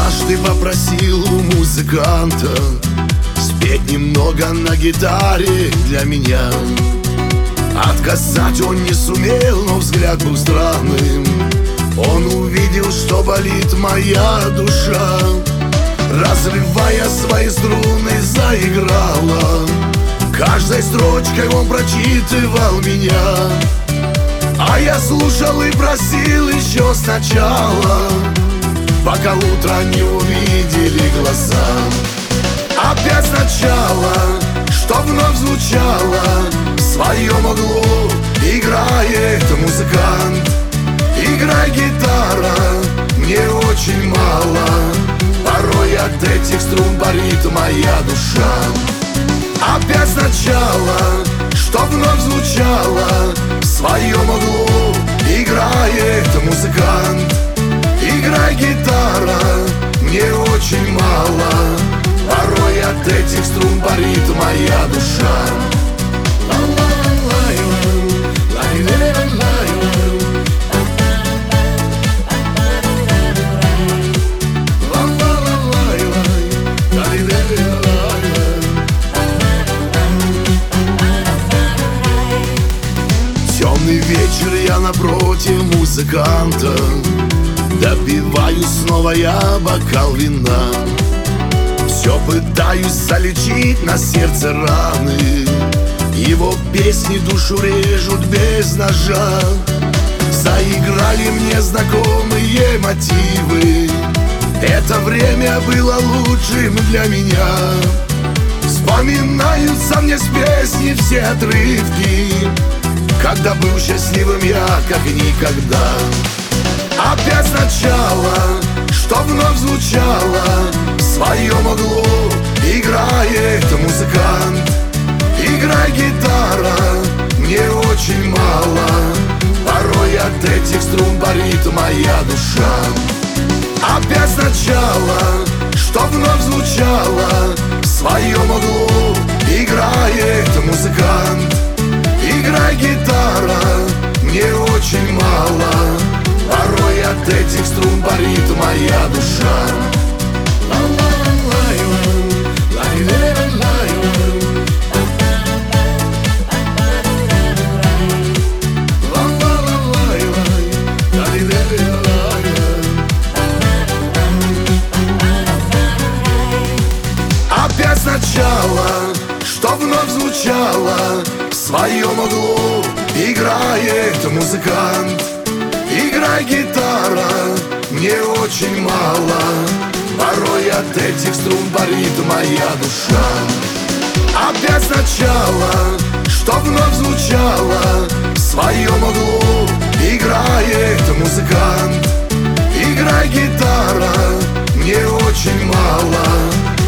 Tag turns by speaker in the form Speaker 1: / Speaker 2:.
Speaker 1: однажды попросил у музыканта спеть немного на гитаре для меня. Отказать он не сумел, но взгляд был странным. Он увидел, что болит моя душа. Разрывая свои струны, заиграла. Каждой строчкой он прочитывал меня, а я слушал и просил еще сначала, пока утро не увидели глаза. Опять сначала, что вновь звучало в своем углу. Играет музыкант, играй гитара, мне очень мало. Порой от этих струн болит моя душа. Опять сначала, что вновь звучало в своем углу. Играет музыкант, играй гитара, мне очень мало. Порой от этих струн болит моя душа. Темный вечер, я напротив музыканта. Допиваю снова я бокал вина. Все пытаюсь залечить на сердце раны. Его песни душу режут без ножа. Заиграли мне знакомые мотивы. Это время было лучшим для меня. Вспоминаются мне с песни все отрывки, когда был счастливым я, как никогда. Опять сначала, что вновь звучало в своем углу. Играет музыкант, играй гитара, мне очень мало. Порой от этих струн болит моя душа. Опять сначала, что вновь звучало в своем углу. Играет музыкант, играй гитара, мне очень мало. Порой от этих струн болит моя душа. Опять сначала, что вновь звучало в своем углу. Играет музыкант, играй гитара, мне очень мало. Порой от этих струн болит моя душа. Опять сначала, что вновь звучало в своем углу. Играет музыкант, играй гитара, мне очень мало.